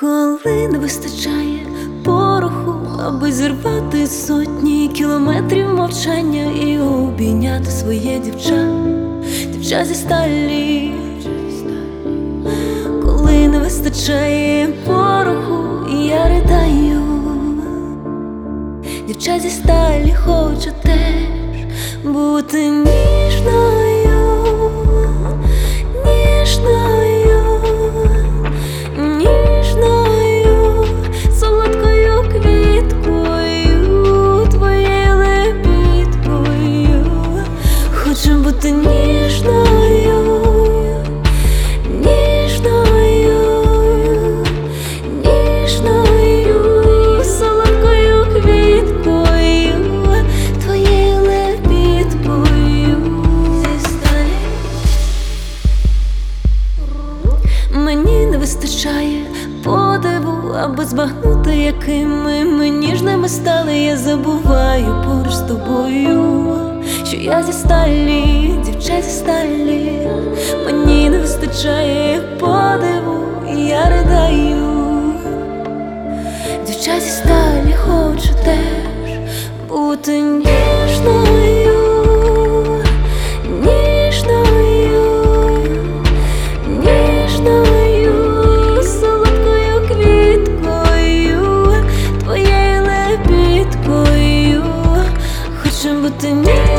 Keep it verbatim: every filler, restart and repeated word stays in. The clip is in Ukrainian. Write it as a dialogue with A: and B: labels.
A: Коли не вистачає пороху, аби зірвати сотні кілометрів мовчання і обійняти своє дівча, дівча зі сталі. Коли не вистачає пороху, я ридаю. Дівча зі сталі хоче теж бути ніжною, ніжною, ніжною, солодкою квіткою, твоєю лебідкою. Хочу бути ніжною, ніжною, ніжною, солодкою квіткою, твоєю лебідкою зі сталі. Мені не вистачає подиву, аби збагнути, якими ми ніжними стали. Я забуваю поруч з тобою, що я зі сталі, дівча зі сталі. Мені не вистачає подиву, і я ридаю. Дівча зі сталі хочу теж бути ніжною, ніжною, ніжною, солодкою квіткою, твоєю лебідкою. Хочу бути ніжною.